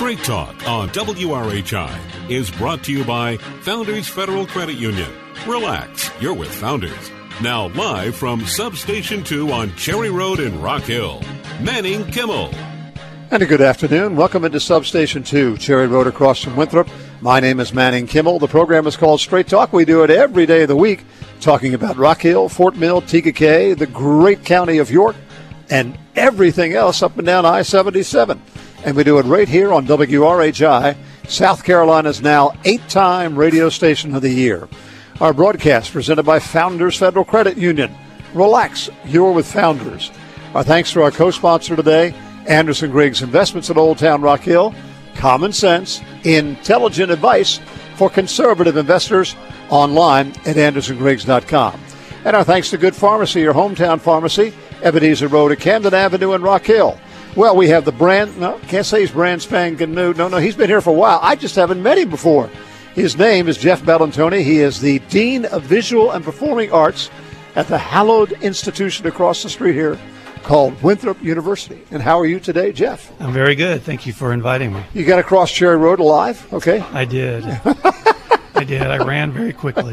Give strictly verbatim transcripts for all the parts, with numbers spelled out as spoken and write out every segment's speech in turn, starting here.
Straight Talk on W R H I is brought to you by Founders Federal Credit Union. Relax, you're with Founders. Now live from Substation two on Cherry Road in Rock Hill, Manning Kimmel. And a good afternoon. Welcome into Substation two, Cherry Road across from Winthrop. My name is Manning Kimmel. The program is called Straight Talk. We do it every day of the week, talking about Rock Hill, Fort Mill, T K K, the great county of York, and everything else up and down I seventy-seven. And we do it right here on W R H I, South Carolina's now eight-time radio station of the year. Our broadcast presented by Founders Federal Credit Union. Relax, you're with Founders. Our thanks to our co-sponsor today, Anderson Griggs Investments at Old Town Rock Hill. Common sense, intelligent advice for conservative investors online at anderson griggs dot com. And our thanks to Good Pharmacy, your hometown pharmacy, Ebenezer Road at Camden Avenue in Rock Hill. Well, we have the brand, no, can't say he's brand spanking new. No, no, he's been here for a while. I just haven't met him before. His name is Jeff Bellantoni. He is the Dean of Visual and Performing Arts at the hallowed institution across the street here called Winthrop University. And how are you today, Jeff? I'm very good. Thank you for inviting me. You got across Cherry Road alive? Okay. I did. I did. I ran very quickly.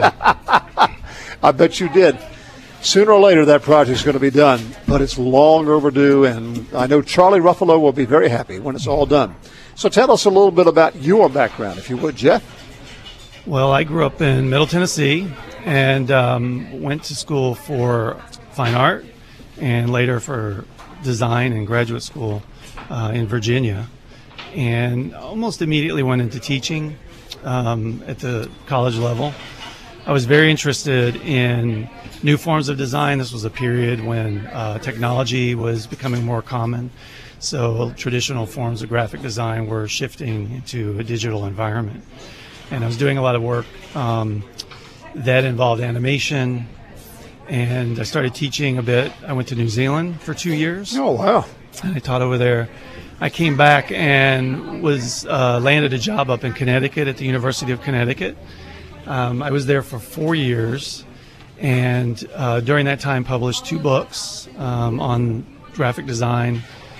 I bet you did. Sooner or later, that project's going to be done, but it's long overdue, and I know Charlie Ruffalo will be very happy when it's all done. So tell us a little bit about your background, if you would, Jeff. Well, I grew up in Middle Tennessee and um, went to school for fine art and later for design and graduate school uh, in Virginia, and almost immediately went into teaching um, at the college level. I was very interested in new forms of design. This was a period when uh, technology was becoming more common, so traditional forms of graphic design were shifting into a digital environment. And I was doing a lot of work um, that involved animation, and I started teaching a bit. I went to New Zealand for two years. Oh, wow. And I taught over there. I came back and was uh, landed a job up in Connecticut at the University of Connecticut. Um, I was there for four years, and uh, during that time published two books um, on graphic design,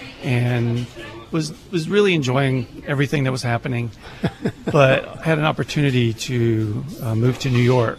and was was really enjoying everything that was happening, but had an opportunity to uh, move to New York.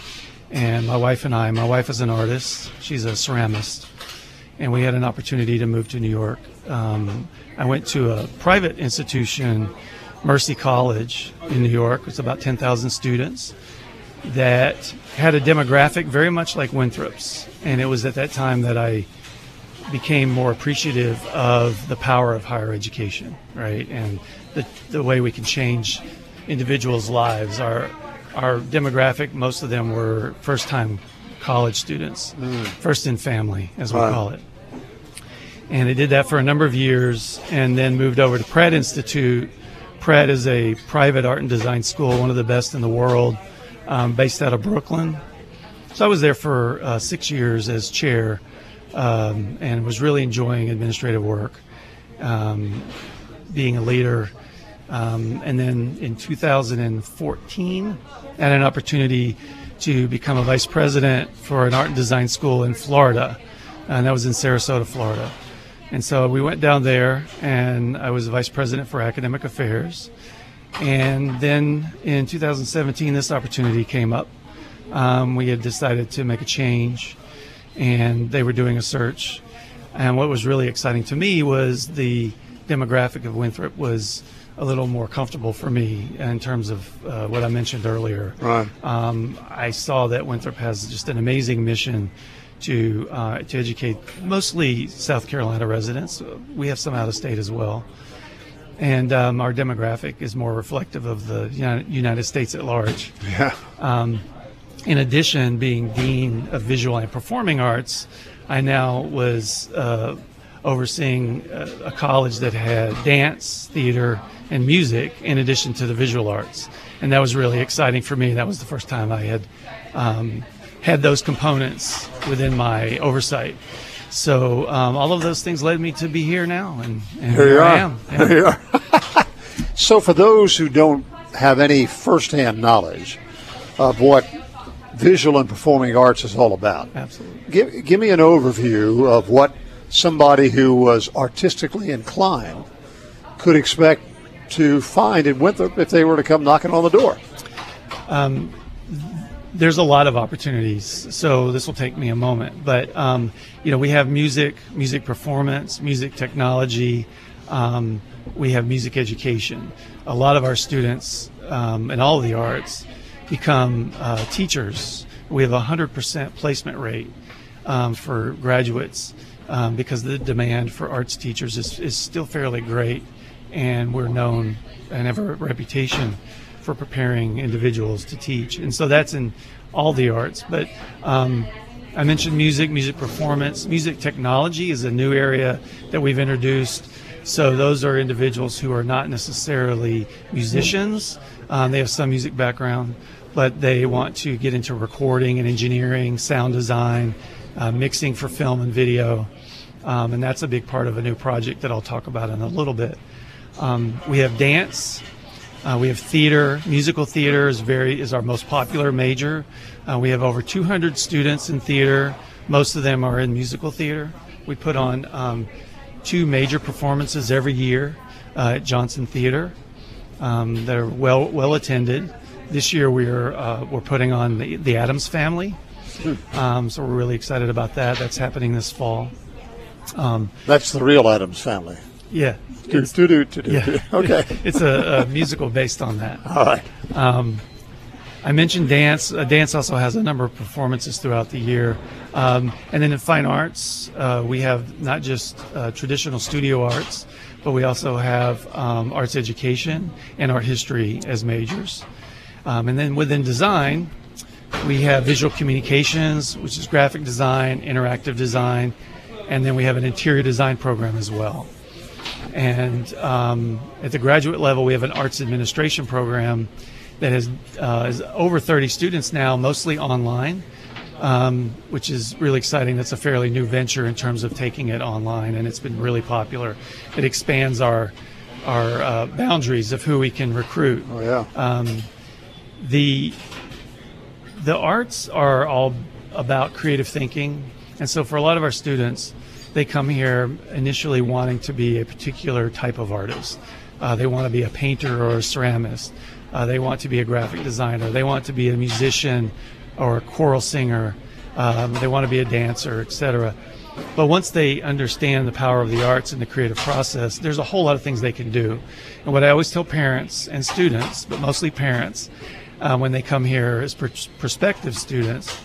And my wife and I, my wife is an artist, she's a ceramist, and we had an opportunity to move to New York. Um, I went to a private institution, Mercy College in New York. It's about ten thousand students that had a demographic very much like Winthrop's. And it was at that time that I became more appreciative of the power of higher education, right? And the, the way we can change individuals' lives. Our, our demographic, most of them were first-time college students, mm. first in family, as we wow. call it. And I did that for a number of years and then moved over to Pratt Institute. Pratt is a private art and design school, one of the best in the world, um, based out of Brooklyn. So I was there for uh, six years as chair um, and was really enjoying administrative work, um, being a leader. Um, and then in two thousand fourteen, I had an opportunity to become a vice president for an art and design school in Florida, and that was in Sarasota, Florida. And so we went down there, and I was the vice president for academic affairs. And then in two thousand seventeen, this opportunity came up. Um, we had decided to make a change, and they were doing a search. And what was really exciting to me was the demographic of Winthrop was a little more comfortable for me in terms of uh, what I mentioned earlier. Right. Um, I saw that Winthrop has just an amazing mission to uh, to educate mostly South Carolina residents. We have some out of state as well. And um, our demographic is more reflective of the United, United States at large. Yeah. Um, in addition, being Dean of Visual and Performing Arts, I now was uh, overseeing a, a college that had dance, theater, and music in addition to the visual arts. And that was really exciting for me. That was the first time I had um, had those components within my oversight. So um, all of those things led me to be here now, and, and here, here you I are. am. Yeah. Here you are. So for those who don't have any firsthand knowledge of what visual and performing arts is all about, absolutely, give, give me an overview of what somebody who was artistically inclined could expect to find in Winthrop if they were to come knocking on the door? Um, there's a lot of opportunities, so this will take me a moment. But, um, you know, we have music, music performance, music technology. Um, we have music education. A lot of our students um, in all of the arts become uh, teachers. We have a one hundred percent placement rate um, for graduates um, because the demand for arts teachers is, is still fairly great, and we're known and have a reputation for preparing individuals to teach. And so that's in all the arts. But um, I mentioned music, music performance. Music technology is a new area that we've introduced. So those are individuals who are not necessarily musicians. Um, they have some music background, but they want to get into recording and engineering, sound design, uh, mixing for film and video. Um, and that's a big part of a new project that I'll talk about in a little bit. Um, we have dance. Uh, we have theater. Musical theater is very is our most popular major. Uh, we have over two hundred students in theater. Most of them are in musical theater. We put on um, two major performances every year uh, at Johnson Theater um, that are well well attended. This year we're uh, we're putting on the, the Addams Family, um, so we're really excited about that. That's happening this fall. Um, That's the real Addams Family. Yeah. Do, do, do, do, do. Yeah. Okay. It's a, a musical based on that. All right. Um, I mentioned dance. Uh, dance also has a number of performances throughout the year. Um, and then in fine arts, uh, we have not just uh, traditional studio arts, but we also have um, arts education and art history as majors. Um, and then within design, we have visual communications, which is graphic design, interactive design, and then we have an interior design program as well. And um, at the graduate level, we have an arts administration program that has uh, is over thirty students now, mostly online, um, which is really exciting. That's a fairly new venture in terms of taking it online, and it's been really popular. It expands our our uh, boundaries of who we can recruit. Oh, yeah. Um, the the arts are all about creative thinking, and so for a lot of our students, they come here initially wanting to be a particular type of artist. Uh, they want to be a painter or a ceramist. Uh, they want to be a graphic designer. They want to be a musician or a choral singer. Um, they want to be a dancer, et cetera. But once they understand the power of the arts and the creative process, there's a whole lot of things they can do. And what I always tell parents and students, but mostly parents, uh, when they come here as pr- prospective students,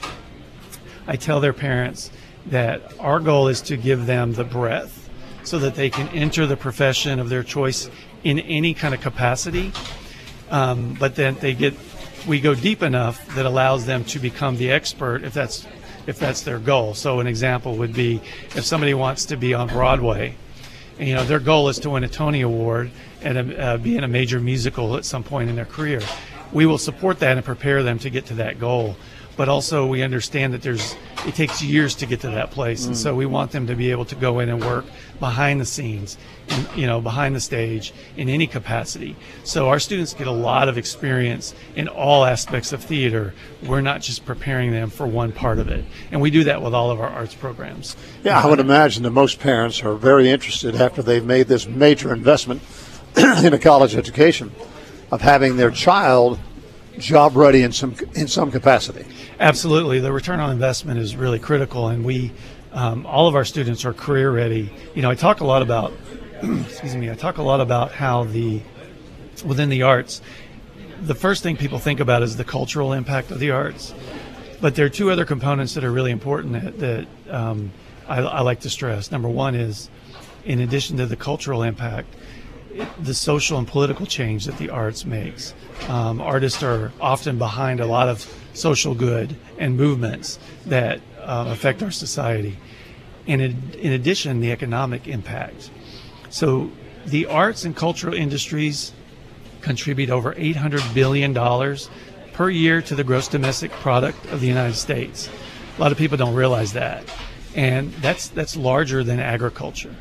I tell their parents that our goal is to give them the breadth so that they can enter the profession of their choice in any kind of capacity. Um, but then they get, we go deep enough that allows them to become the expert if that's if that's their goal. So an example would be if somebody wants to be on Broadway, and, you know, their goal is to win a Tony Award and a, uh, be in a major musical at some point in their career. We will support that and prepare them to get to that goal. But also we understand that there's it takes years to get to that place, and so we want them to be able to go in and work behind the scenes, and, you know, behind the stage in any capacity. So our students get a lot of experience in all aspects of theater. We're not just preparing them for one part of it, and we do that with all of our arts programs. Yeah, I would imagine that most parents are very interested after they've made this major investment in a college education of having their child job ready in some in some capacity. Absolutely, the return on investment is really critical, and we, um, all of our students are career ready. You know, I talk a lot about, excuse me, I talk a lot about how the within the arts, the first thing people think about is the cultural impact of the arts, but there are two other components that are really important that, that um, I, I like to stress. Number one is, in addition to the cultural impact, the social and political change that the arts makes. Um, artists are often behind a lot of social good and movements that uh, affect our society. And in, in addition, the economic impact. So the arts and cultural industries contribute over eight hundred billion dollars per year to the gross domestic product of the United States. A lot of people don't realize that. And that's that's larger than agriculture.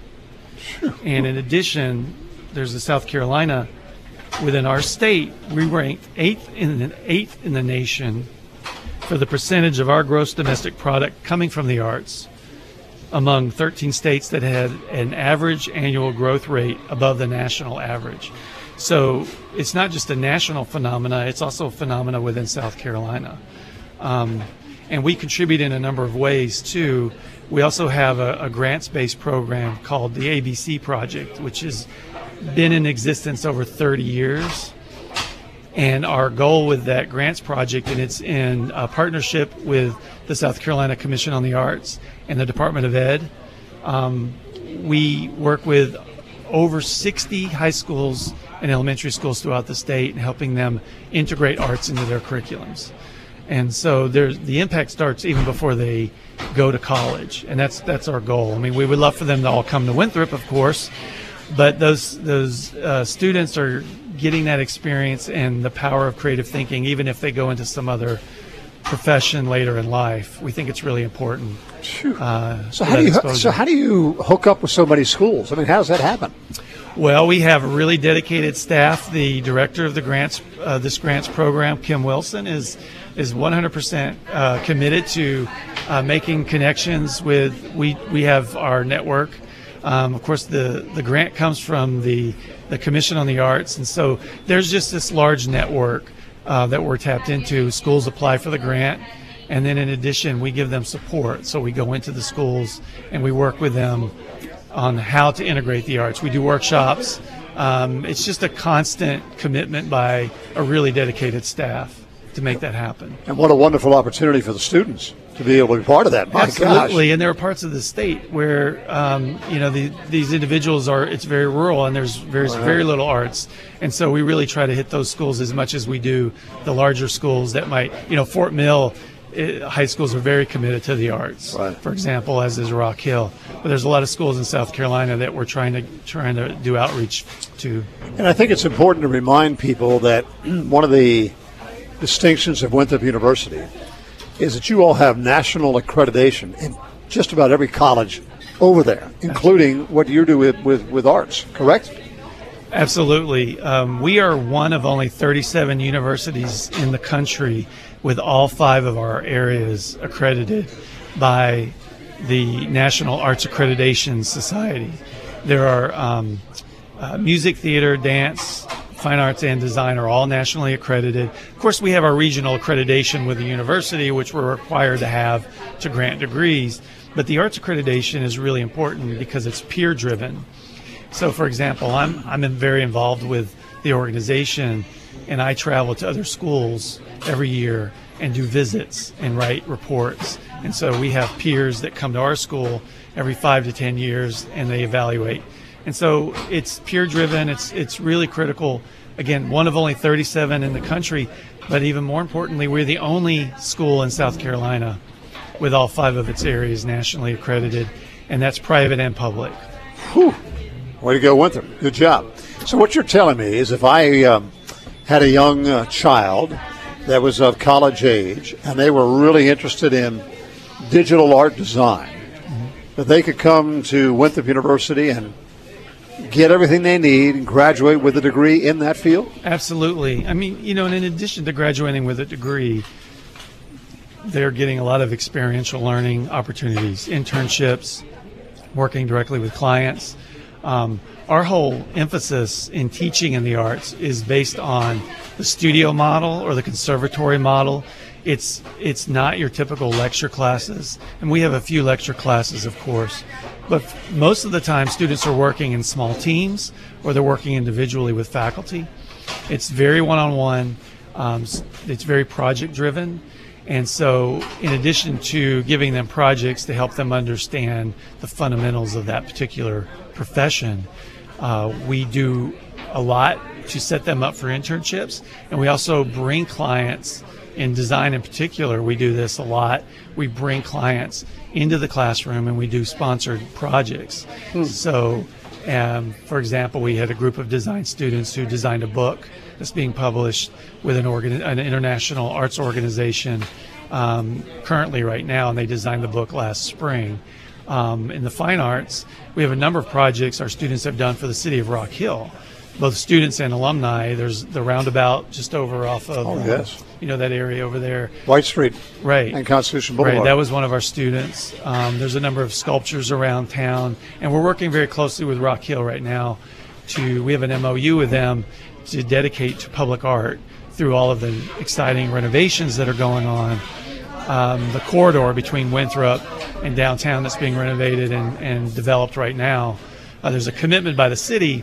And in addition, there's the South Carolina. Within our state, we ranked eighth in the eighth in the nation for the percentage of our gross domestic product coming from the arts among thirteen states that had an average annual growth rate above the national average. So it's not just a national phenomena, it's also a phenomena within South Carolina. Um, and we contribute in a number of ways, too. We also have a, a grants-based program called the A B C Project, which has been in existence over thirty years. And our goal with that grants project, and it's in a partnership with the South Carolina Commission on the Arts and the Department of Ed. Um, we work with over sixty high schools and elementary schools throughout the state and helping them integrate arts into their curriculums. And so there's, the impact starts even before they go to college, and that's that's our goal. I mean, we would love for them to all come to Winthrop, of course, but those those uh, students are getting that experience and the power of creative thinking, even if they go into some other profession later in life. We think it's really important. Uh, so how do you so how do you hook up with so many schools? I mean, how does that happen? Well, we have a really dedicated staff. The director of the grants, uh, this grants program, Kim Wilson, is is one hundred percent uh, committed to uh, making connections with. We we have our network. Um, of course, the the grant comes from the the Commission on the Arts, and so there's just this large network uh, that we're tapped into. Schools apply for the grant, and then in addition, we give them support. So we go into the schools and we work with them on how to integrate the arts. We do workshops. Um, it's just a constant commitment by a really dedicated staff to make that happen. And what a wonderful opportunity for the students to be able to be part of that. My Absolutely, gosh. And there are parts of the state where um, you know the, these individuals are. It's very rural, and there's very Right. very little arts, and so we really try to hit those schools as much as we do the larger schools that might. You know, Fort Mill it, high schools are very committed to the arts. Right. For example, as is Rock Hill. But there's a lot of schools in South Carolina that we're trying to trying to do outreach to. And I think it's important to remind people that one of the distinctions of Winthrop University is that you all have national accreditation in just about every college over there, including what you do with, with, with arts, correct? Absolutely. Um, we are one of only thirty-seven universities in the country with all five of our areas accredited by the National Arts Accreditation Society. There are um, uh, music, theater, dance, fine arts, and design are all nationally accredited. Of course, we have our regional accreditation with the university, which we're required to have to grant degrees. But the arts accreditation is really important because it's peer-driven. So, for example, I'm I'm very involved with the organization, and I travel to other schools every year and do visits and write reports. And so we have peers that come to our school every five to ten years, and they evaluate. And so it's peer-driven. It's it's really critical. Again, one of only thirty-seven in the country, but even more importantly, we're the only school in South Carolina with all five of its areas nationally accredited, and that's private and public. Whew. Way to go, Winthrop. Good job. So what you're telling me is if I um, had a young uh, child that was of college age and they were really interested in digital art design, mm-hmm. that they could come to Winthrop University and get everything they need and graduate with a degree in that field? Absolutely. I mean, you know, and in addition to graduating with a degree, they're getting a lot of experiential learning opportunities, internships, working directly with clients. Um, our whole emphasis in teaching in the arts is based on the studio model or the conservatory model. It's it's not your typical lecture classes, and we have a few lecture classes, of course, but most of the time students are working in small teams or they're working individually with faculty. It's very one-on-one. Um, it's very project-driven. And so in addition to giving them projects to help them understand the fundamentals of that particular profession, uh, we do a lot to set them up for internships. And we also bring clients, in design in particular, we do this a lot. We bring clients into the classroom and we do sponsored projects. Hmm. So, um, for example, we had a group of design students who designed a book that's being published with an, organ- an international arts organization um, currently right now, and they designed the book last spring. Um, in the fine arts, we have a number of projects our students have done for the city of Rock Hill, both students and alumni. There's the roundabout just over off of, oh, uh, yes. you know, that area over there. White Street. Right. And Constitution Boulevard. Right, that was one of our students. Um, there's a number of sculptures around town, and we're working very closely with Rock Hill right now to, we have an M O U with them to dedicate to public art through all of the exciting renovations that are going on. Um, the corridor between Winthrop and downtown that's being renovated and, and developed right now. Uh, there's a commitment by the city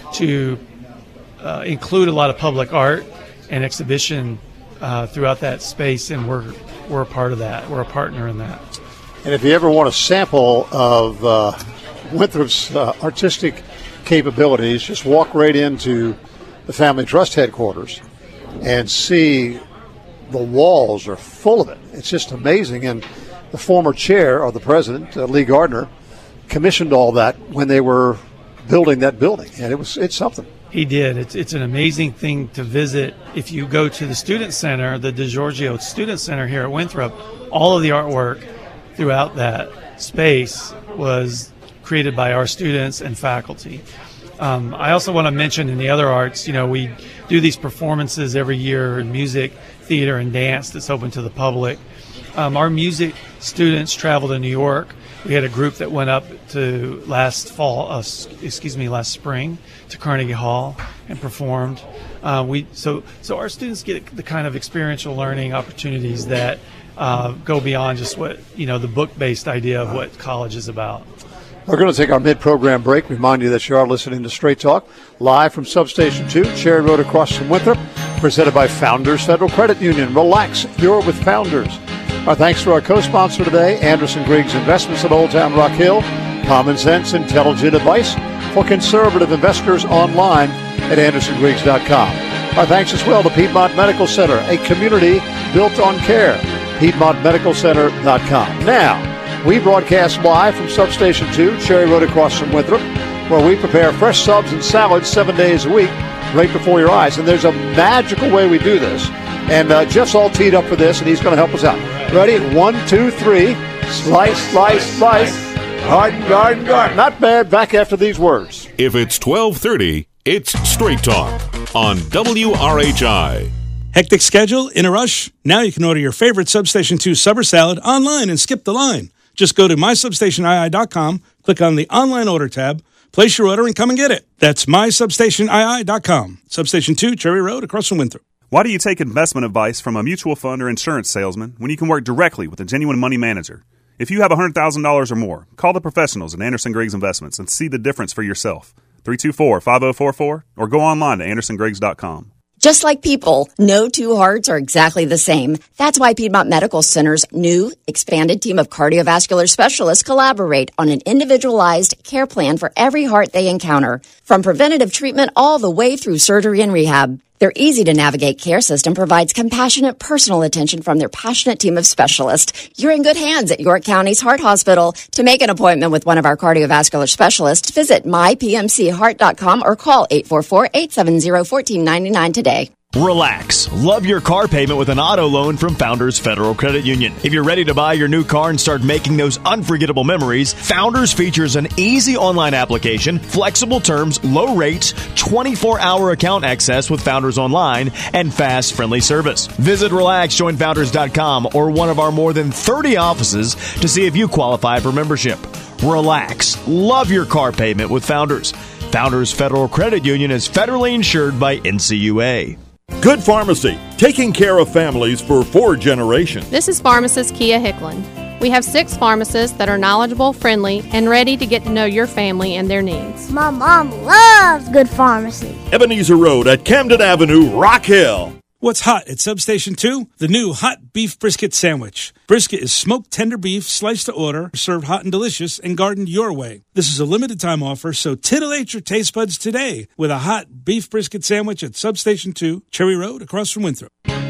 to uh, include a lot of public art and exhibition uh, throughout that space, and we're we're a part of that. We're a partner in that. And if you ever want a sample of uh, Winthrop's uh, artistic capabilities, just walk right into the Family Trust headquarters and see the walls are full of it. It's just amazing. And the former chair, or the president, uh, Lee Gardner, commissioned all that when they were building that building, and it was it's something. He did. It's it's an amazing thing to visit. If you go to the Student Center, the DeGiorgio Student Center here at Winthrop, all of the artwork throughout that space was created by our students and faculty. Um, I also want to mention in the other arts, you know, we do these performances every year in music, theater, and dance that's open to the public. Um, our music students travel to New York. We had a group that went up to last fall, uh, excuse me, last spring to Carnegie Hall and performed. Uh, we so so our students get the kind of experiential learning opportunities that uh, go beyond just what, you know, the book-based idea of what college is about. We're going to take our mid-program break. Remind you that you are listening to Straight Talk, live from Substation two, Cherry Road across from Winthrop, presented by Founders Federal Credit Union. Relax, you're with Founders. Our thanks to our co-sponsor today, Anderson Griggs Investments at Old Town Rock Hill. Common sense, intelligent advice for conservative investors online at anderson griggs dot com. Our thanks as well to Piedmont Medical Center, a community built on care. piedmont medical center dot com. Now, we broadcast live from Substation two, Cherry Road across from Winthrop, where we prepare fresh subs and salads seven days a week right before your eyes. And there's a magical way we do this. And uh, Jeff's all teed up for this, and he's going to help us out. Ready? One, two, three. Slice, slice, slice. Garden, garden, garden. Not bad. Back after these words. If it's twelve thirty, it's Straight Talk on W R H I. Hectic schedule? In a rush? Now you can order your favorite Substation two Supper Salad online and skip the line. Just go to my substation I I dot com, click on the Online Order tab, place your order, and come and get it. That's my substation I I dot com. Substation two, Cherry Road, across from Winthrop. Why do you take investment advice from a mutual fund or insurance salesman when you can work directly with a genuine money manager? If you have one hundred thousand dollars or more, call the professionals at Anderson Griggs Investments and see the difference for yourself. three two four, five zero four four or go online to anderson griggs dot com. Just like people, no two hearts are exactly the same. That's why Piedmont Medical Center's new expanded team of cardiovascular specialists collaborate on an individualized care plan for every heart they encounter, from preventative treatment all the way through surgery and rehab. Their easy-to-navigate care system provides compassionate personal attention from their passionate team of specialists. You're in good hands at York County's Heart Hospital. To make an appointment with one of our cardiovascular specialists, visit my p m c heart dot com or call eight four four, eight seven zero, one four nine nine today. Relax. Love your car payment with an auto loan from Founders Federal Credit Union. If you're ready to buy your new car and start making those unforgettable memories, Founders features an easy online application, flexible terms, low rates, twenty-four hour account access with Founders Online, and fast, friendly service. Visit relax join founders dot com or one of our more than thirty offices to see if you qualify for membership. Relax. Love your car payment with Founders. Founders Federal Credit Union is federally insured by N C U A. Good Pharmacy, taking care of families for four generations. This is pharmacist Kia Hicklin. We have six pharmacists that are knowledgeable, friendly, and ready to get to know your family and their needs. My mom loves Good Pharmacy. Ebenezer Road at Camden Avenue, Rock Hill. What's hot at Substation two? The new hot beef brisket sandwich. Brisket is smoked tender beef, sliced to order, served hot and delicious, and gardened your way. This is a limited time offer, so titillate your taste buds today with a hot beef brisket sandwich at Substation two, Cherry Road, across from Winthrop.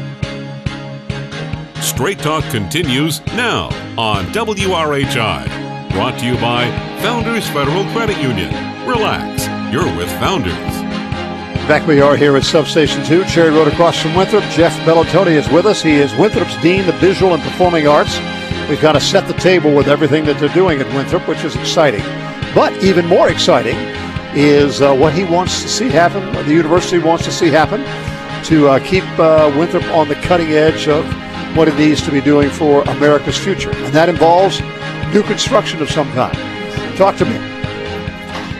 Straight Talk continues now on W R H I. Brought to you by Founders Federal Credit Union. Relax, you're with Founders. Back we are here at Substation two, Cherry Road across from Winthrop. Jeff Bellantoni is with us. He is Winthrop's Dean of Visual and Performing Arts. We've got to set the table with everything that they're doing at Winthrop, which is exciting. But even more exciting is uh, what he wants to see happen, what the university wants to see happen, to uh, keep uh, Winthrop on the cutting edge of what it needs to be doing for America's future. And that involves new construction of some kind. Talk to me.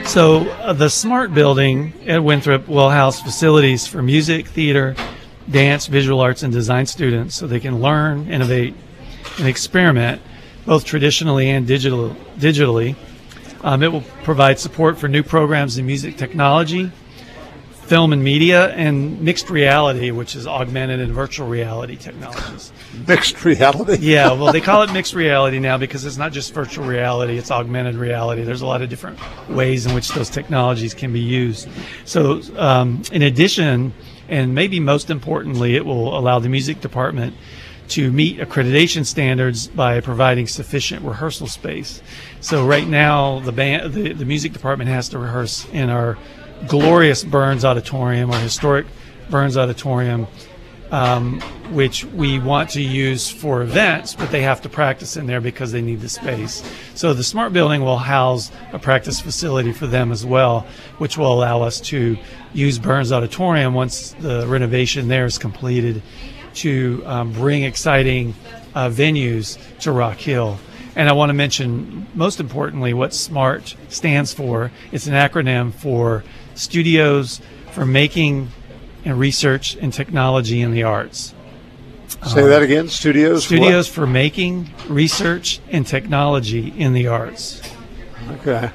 So uh, the SMART building at Winthrop will house facilities for music, theater, dance, visual arts, and design students so they can learn, innovate, and experiment both traditionally and digital, digitally. Um, it will provide support for new programs in music technology, film and media, and mixed reality, which is augmented and virtual reality technologies. Mixed reality? Yeah, well, they call it mixed reality now because it's not just virtual reality, it's augmented reality. There's a lot of different ways in which those technologies can be used. So um, in addition, and maybe most importantly, it will allow the music department to meet accreditation standards by providing sufficient rehearsal space. So right now, the band, the, the music department has to rehearse in our glorious Burns Auditorium, our historic Burns Auditorium, um, which we want to use for events, but they have to practice in there because they need the space. So the SMART building will house a practice facility for them as well, which will allow us to use Burns Auditorium once the renovation there is completed to um, bring exciting uh, venues to Rock Hill. And I want to mention, most importantly, what SMART stands for. It's an acronym for Studios for Making and Research and Technology in the Arts. Say um, that again, Studios? Studios what? for Making, Research, and Technology in the Arts. Okay.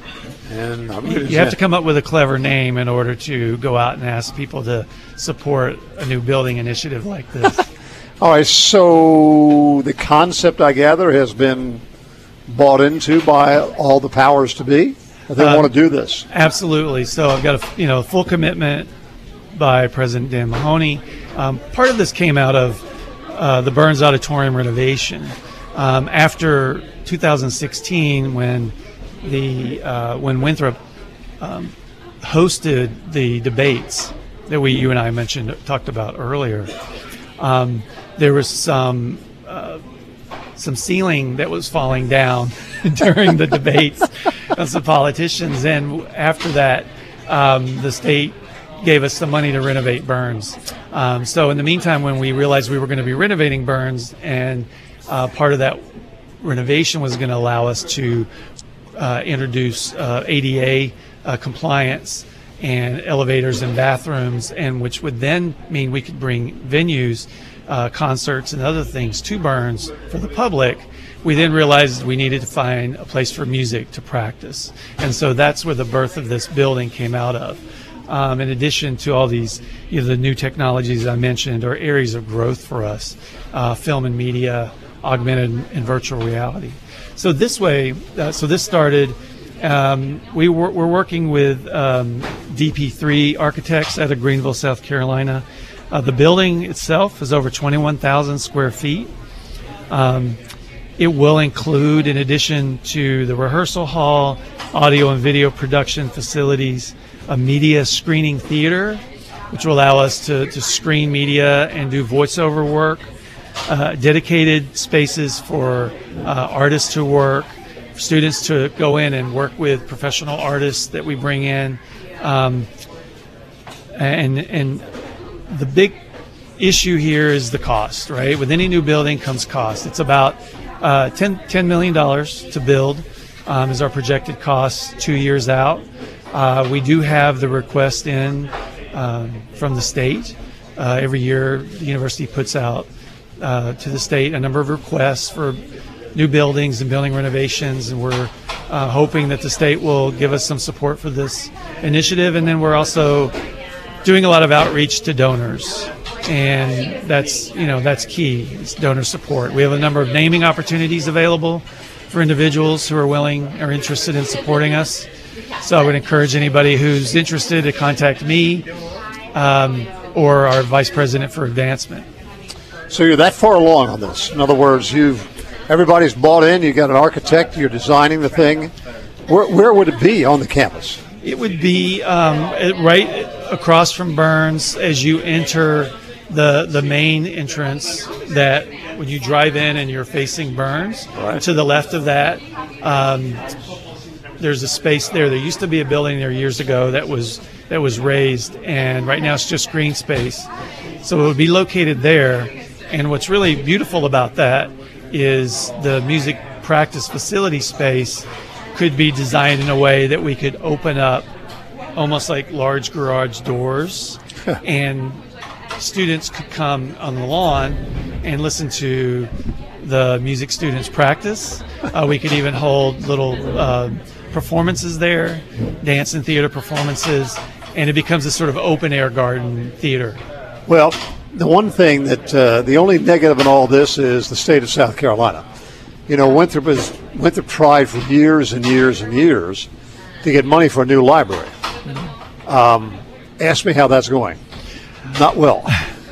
And I'm you, you have to come up with a clever name in order to go out and ask people to support a new building initiative like this. All right, so the concept, I gather, has been bought into by all the powers to be. They uh, want to do this. Absolutely. So I've got a you know full commitment by President Dan Mahoney. Um, part of this came out of uh, the Burns Auditorium renovation. Um, after two thousand sixteen, when the uh, when Winthrop um, hosted the debates that we you and I mentioned talked about earlier, um, there was some uh, some ceiling that was falling down during the debates of some politicians, and after that, um, the state gave us some money to renovate Burns. Um, so in the meantime, when we realized we were going to be renovating Burns, and uh, part of that renovation was going to allow us to uh, introduce uh, A D A uh, compliance and elevators and bathrooms, and which would then mean we could bring venues, uh, concerts and other things to Burns for the public. We then realized we needed to find a place for music to practice. And so that's where the birth of this building came out of. Um, in addition to all these, you know, the new technologies I mentioned are areas of growth for us, uh, film and media, augmented and virtual reality. So this way, uh, so this started, um, we were, we're working with um, D P three Architects out of Greenville, South Carolina. Uh, the building itself is over twenty-one thousand square feet. Um, it will include, in addition to the rehearsal hall, audio and video production facilities, a media screening theater, which will allow us to, to screen media and do voiceover work, uh, dedicated spaces for uh, artists to work, students to go in and work with professional artists that we bring in. Um, and and the big issue here is the cost, right? With any new building comes cost. It's about uh, ten million dollars to build um, is our projected cost two years out. Uh, we do have the request in um, from the state. Uh, every year, the university puts out uh, to the state a number of requests for new buildings and building renovations, and we're uh, hoping that the state will give us some support for this initiative. And then we're also doing a lot of outreach to donors, and that's you know that's key. It's donor support. We have a number of naming opportunities available for individuals who are willing or interested in supporting us. So I would encourage anybody who's interested to contact me um, or our Vice President for Advancement. So you're that far along on this. In other words, you've everybody's bought in. You've got an architect. You're designing the thing. Where, where would it be on the campus? It would be um, right across from Burns as you enter the the main entrance. That when you drive in and you're facing Burns, right. To the left of that, um, there's a space there. There used to be a building there years ago that was that was raised, and right now it's just green space. So it would be located there. And what's really beautiful about that is the music practice facility space could be designed in a way that we could open up almost like large garage doors and students could come on the lawn and listen to the music students practice. Uh, we could even hold little uh, performances there, dance and theater performances, and it becomes a sort of open-air garden theater. Well, the one thing that, uh, the only negative in all this is the state of South Carolina. You know, Winthrop, is, Winthrop tried for years and years and years to get money for a new library. Um, ask me how that's going. Not well.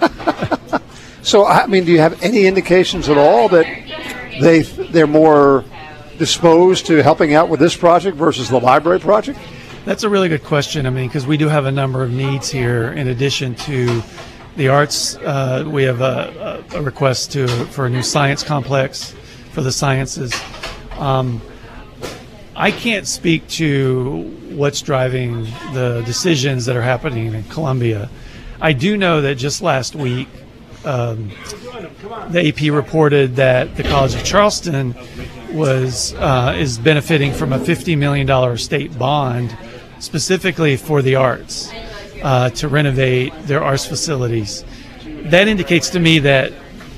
So, I mean, do you have any indications at all that they, they're more disposed to helping out with this project versus the library project? That's a really good question. I mean, because we do have a number of needs here in addition to the arts. Uh, we have a, a, a request to for a new science complex for the sciences. Um, I can't speak to what's driving the decisions that are happening in Columbia. I do know that just last week, um, the A P reported that the College of Charleston was uh, is benefiting from a fifty million dollars state bond specifically for the arts uh, to renovate their arts facilities. That indicates to me that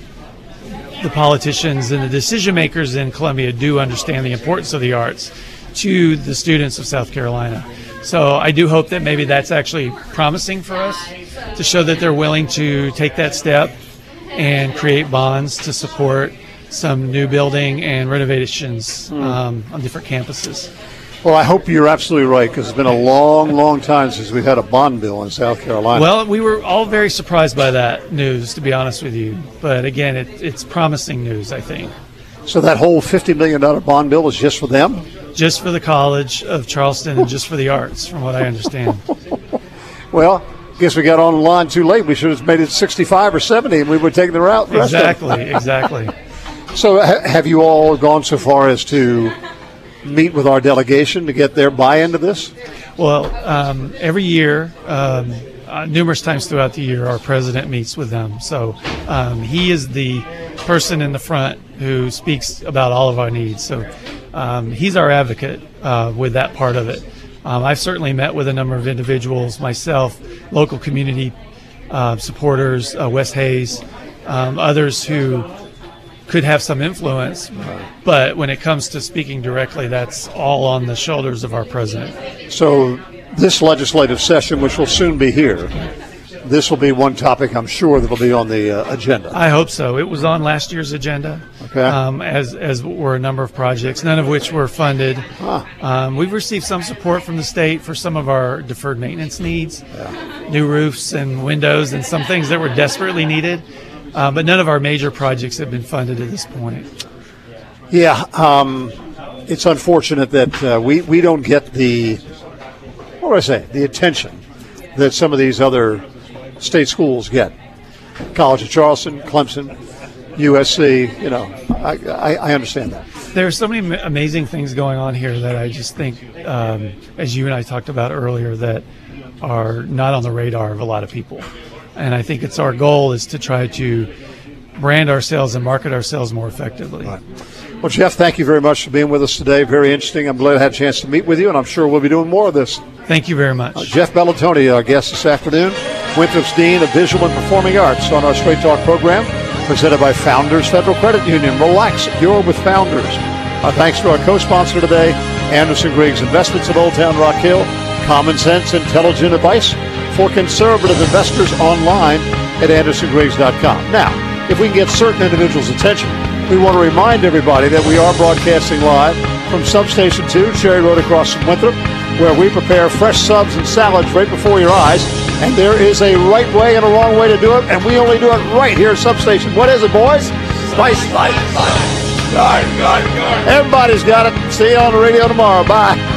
the politicians and the decision makers in Columbia do understand the importance of the arts to the students of South Carolina. So I do hope that maybe that's actually promising for us to show that they're willing to take that step and create bonds to support some new building and renovations um, on different campuses. Well, I hope you're absolutely right, because it's been a long, long time since we've had a bond bill in South Carolina. Well, we were all very surprised by that news, to be honest with you. But again, it, it's promising news, I think. So that whole fifty million dollars bond bill is just for them? Just for the College of Charleston and just for the arts, from what I understand. Well, I guess we got on the line too late. We should have made it sixty-five or seventy, and we would take the route. The exactly, exactly. So ha- have you all gone so far as to meet with our delegation to get their buy-in to this? Well, um, every year, um, uh, numerous times throughout the year, our president meets with them. So um, he is the person in the front who speaks about all of our needs. So um, he's our advocate uh, with that part of it. Um, I've certainly met with a number of individuals, myself, local community uh, supporters, uh, Wes Hayes, um, others who could have some influence, but when it comes to speaking directly, that's all on the shoulders of our president. So this legislative session, which will soon be here, this will be one topic I'm sure that will be on the uh, agenda. I hope so. It was on last year's agenda, okay. um, as as were a number of projects, none of which were funded. Huh. Um, we've received some support from the state for some of our deferred maintenance needs, yeah. new roofs and windows and some things that were desperately needed. Uh, but none of our major projects have been funded at this point. Yeah, um, it's unfortunate that uh, we, we don't get the, what do I say, the attention that some of these other state schools get. College of Charleston, Clemson, U S C, you know, I, I, I understand that. There are so many amazing things going on here that I just think, um, as you and I talked about earlier, that are not on the radar of a lot of people. And I think it's our goal is to try to brand ourselves and market ourselves more effectively. Right. Well, Jeff, thank you very much for being with us today. Very interesting. I'm glad I had a chance to meet with you, and I'm sure we'll be doing more of this. Thank you very much. Uh, Jeff Bellantoni, our guest this afternoon, Winthrop's Dean of Visual and Performing Arts on our Straight Talk program, presented by Founders Federal Credit Union. Relax, you're with Founders. Our thanks to our co-sponsor today, Anderson Griggs Investments of Old Town Rock Hill. Common sense, intelligent advice for conservative investors online at anderson griggs dot com. Now, if we can get certain individuals' attention, we want to remind everybody that we are broadcasting live from Substation two, Cherry Road across from Winthrop, where we prepare fresh subs and salads right before your eyes. And there is a right way and a wrong way to do it, and we only do it right here at Substation. What is it, boys? Spice, spice, spice. Everybody's got it. See you on the radio tomorrow. Bye.